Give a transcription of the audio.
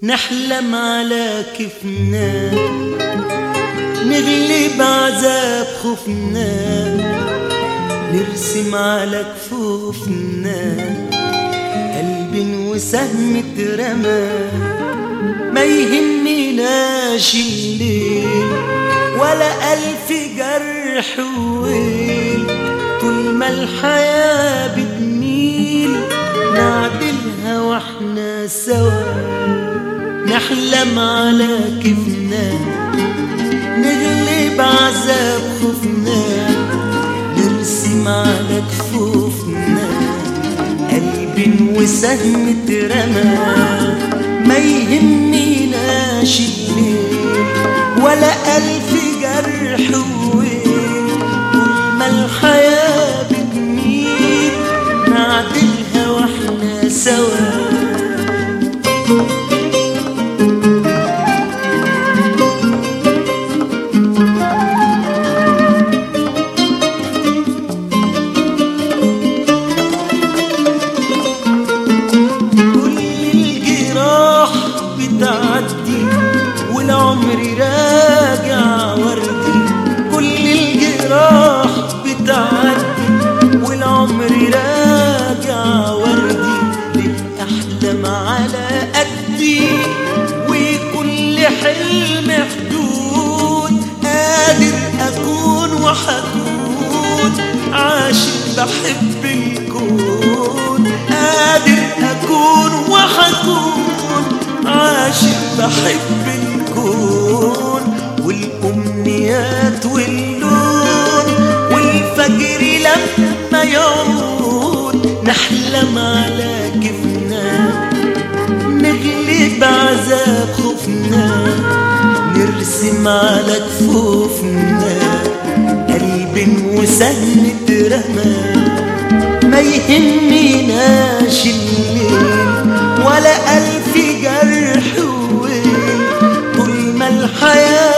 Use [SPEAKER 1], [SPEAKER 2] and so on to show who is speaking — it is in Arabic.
[SPEAKER 1] نحلم على كيفنا، نغلب عذاب خوفنا، نرسم على كفوفنا قلب وسهم اترمى. ما يهمناش الليل ولا ألف جرح وويل، طول ما الحياة بتميل نعدلها واحنا سوا. نحلم على كيفنا، نغلب عذاب خوفنا، نرسم على كفوفنا قلب وسهم اترمى. ما يهمناش الليل ولا ألف جرح وويل، طول ما الحياة بتميل نعدلها واحنا سوا. والعمر راجع وردي، كل الجراح بتعدي والعمر راجع وردي. للأحلام على قدي وكل حلم حدود، قادر أكون وحكون عاشق بحب الكون. قادر أكون وحكون عاشق بحب الكون، والأمنيات واللون والفجر لما يعود. نحلم على كيفنا، نغلب عذاب خوفنا، نرسم على كفوفنا قلب وسهم اترمى. ما يهمناش الليل ولا ألف جرح وويل، طول ما الحياة